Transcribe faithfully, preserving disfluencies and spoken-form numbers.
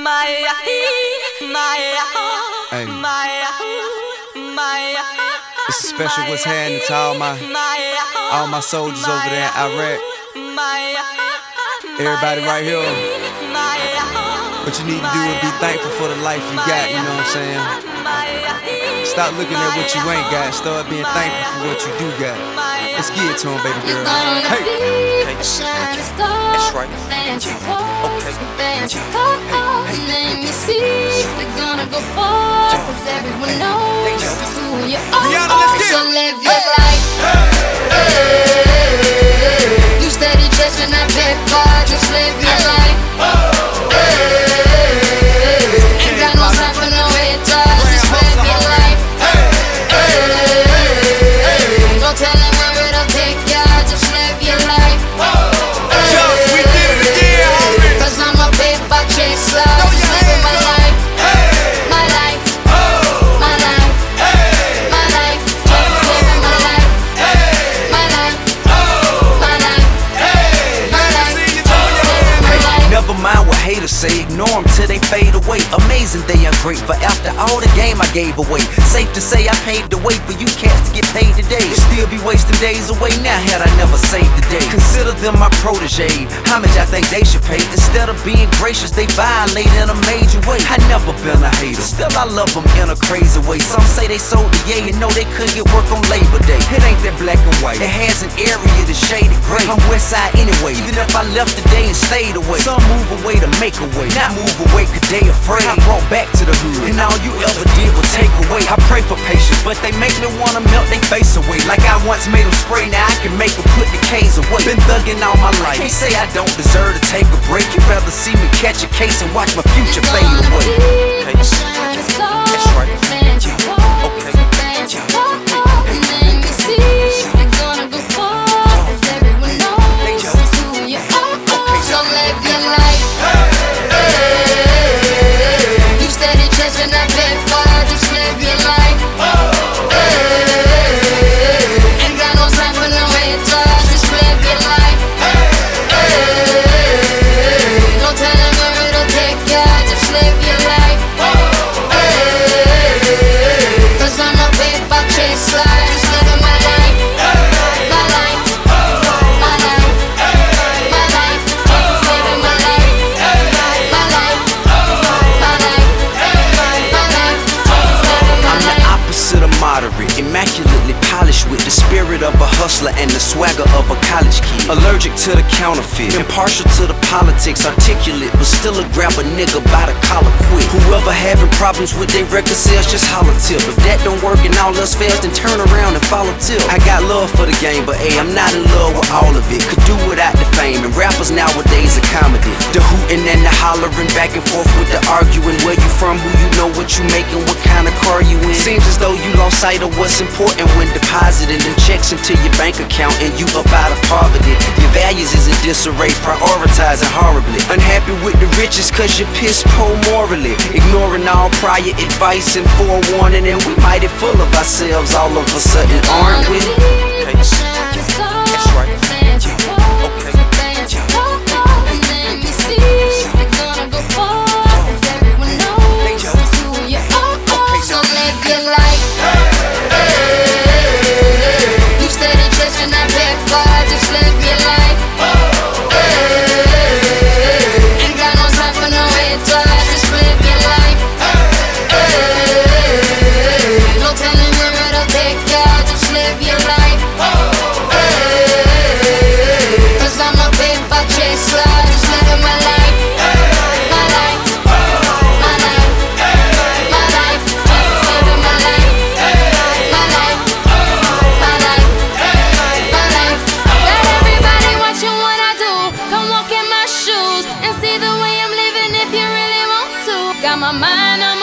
Hey, it's a special what's happening to all my all my soldiers over there in Iraq. Everybody right here. What you need to do is be thankful for the life you got, you know what I'm saying? Stop looking at what you ain't got, start being thankful for what you do got. Let's get it to him, baby girl. Hey! Okay. That's right. Okay. Let me see. We're gonna go far, cause everyone knows who you are. So live your life. You steady chasing that paper, just live your life. Ain't got no time for no haters, just live your life. Don't tell them where it'll take ya, just live your life. We did it again, homie. Cause I'm a paper chaser, just living my life. My life, my life, my life, just living my life. My life, my life, my life, just living my life. Never mind what haters say, ignore them till they fade away. Amazing they ungrateful after all the game I gave away. Safe to say I paved the way for you cats to get paid today. Still be wasting days away now had I never saved the day. Consider them my protege, how much I think they should pay. Instead of being gracious, they violate in a major way. I never been a hater, still I love them in a crazy way. Some say they sold the yay and know they couldn't get work on Labor Day. It ain't that black and white, it has an area that's shaded gray. I'm west side anyway, even if I left today and stayed away. Some move away to make a way, not move away cause they afraid. I brought back to the hood, and all you ever did was take away. I pray for patience, but they make me wanna melt they face away. Like I once made them spray, now I can make them put the K's away. Been thugging all my life, can't say I don't deserve to take a break. You'd rather see me catch a case and watch my future fade away. Okay. That's right. Okay. Let me see. We're gonna go far, cause everyone knows who you are. So live your life. You steady chasing that paper, just live your life. Ain't got no time for no haters, just live your life. Don't tell them where it'll take ya, just live your life. Cause I'm a paper chaser, just living my life. My life, my life, my life, just living my life. My life, my life, my life, just living my I'm the life. opposite of moderate, immaculately polished with the spirit of a hustler and the swagger of a college kid. Allergic to the counterfeit, impartial to the politics, articulate, but still a grab a nigga by the collar quick. Whoever having problems with their record sales, just holler tip. If that don't work and all else fails, then turn around and follow tip. I got love for the game, but hey, I'm not in love with all of it. Could do without the fame, and rappers nowadays are comedy. The hooting and the hollering, back and forth with the arguing. Where you from, who you know, what you making, what kind of car you in. Seems as though you lost sight of what's important when depositing them checks into your bank account and you up out of poverty. Your values is in disarray, prioritizing horribly. Unhappy with the riches cause you're piss poor morally. Ignoring all prior advice and forewarning, and we mighty full of ourselves all of a sudden, aren't we? Okay. That's right. Okay. Let me see. We're gonna go far, cause everyone knows who you are. So live your life. You steady chasing that paper, just live your life. Ain't got no time for no haters, just live your life. Don't tell them where it'll take ya, just live your life. Cause I'm a paper chaser, just living my life. My life, my life, my life, just living my life. My life, my life, my life. Let everybody watching what I do. Come walk in my shoes and see the way I'm living if you really want to. Got my mind on